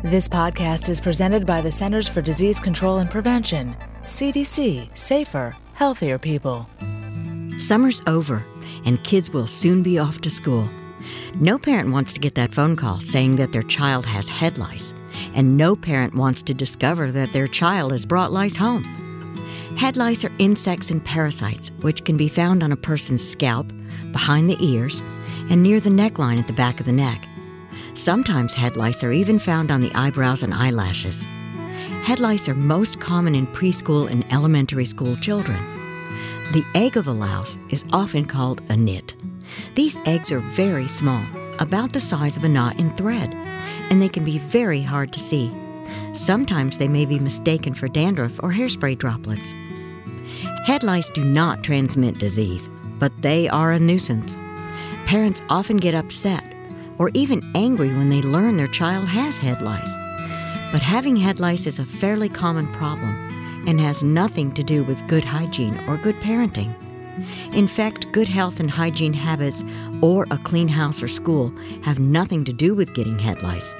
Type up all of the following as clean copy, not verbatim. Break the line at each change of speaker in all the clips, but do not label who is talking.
This podcast is presented by the Centers for Disease Control and Prevention. CDC. Safer, healthier people.
Summer's over, and kids will soon be off to school. No parent wants to get that phone call saying that their child has head lice, and no parent wants to discover that their child has brought lice home. Head lice are insects and parasites which can be found on a person's scalp, behind the ears, and near the neckline at the back of the neck. Sometimes head lice are even found on the eyebrows and eyelashes. Head lice are most common in preschool and elementary school children. The egg of a louse is often called a nit. These eggs are very small, about the size of a knot in thread, and they can be very hard to see. Sometimes they may be mistaken for dandruff or hairspray droplets. Head lice do not transmit disease, but they are a nuisance. Parents often get upset or even angry when they learn their child has head lice. But having head lice is a fairly common problem and has nothing to do with good hygiene or good parenting. In fact, good health and hygiene habits or a clean house or school have nothing to do with getting head lice.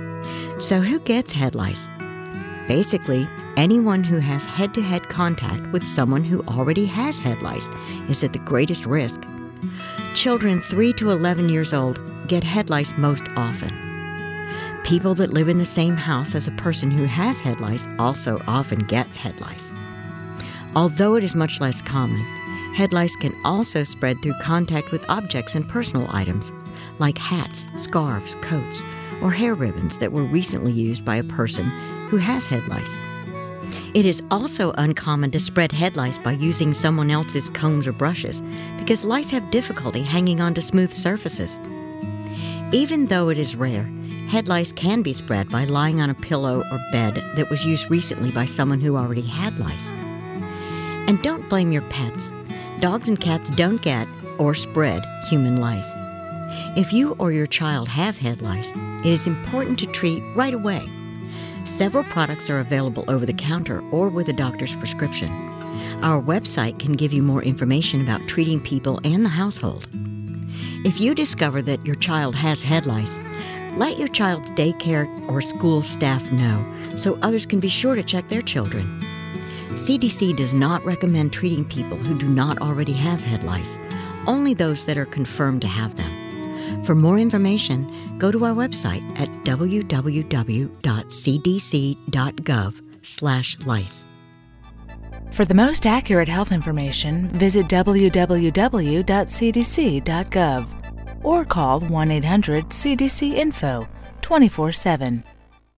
So who gets head lice? Basically, anyone who has head-to-head contact with someone who already has head lice is at the greatest risk. Children 3 to 11 years old get head lice most often. People that live in the same house as a person who has head lice also often get head lice. Although it is much less common, head lice can also spread through contact with objects and personal items, like hats, scarves, coats, or hair ribbons that were recently used by a person who has head lice. It is also uncommon to spread head lice by using someone else's combs or brushes because lice have difficulty hanging onto smooth surfaces. Even though it is rare, head lice can be spread by lying on a pillow or bed that was used recently by someone who already had lice. And don't blame your pets. Dogs and cats don't get or spread human lice. If you or your child have head lice, it is important to treat right away. Several products are available over the counter or with a doctor's prescription. Our website can give you more information about treating people and the household. If you discover that your child has head lice, let your child's daycare or school staff know so others can be sure to check their children. CDC does not recommend treating people who do not already have head lice, only those that are confirmed to have them. For more information, go to our website at www.cdc.gov/lice.
For the most accurate health information, visit www.cdc.gov or call 1-800-CDC-INFO 24/7.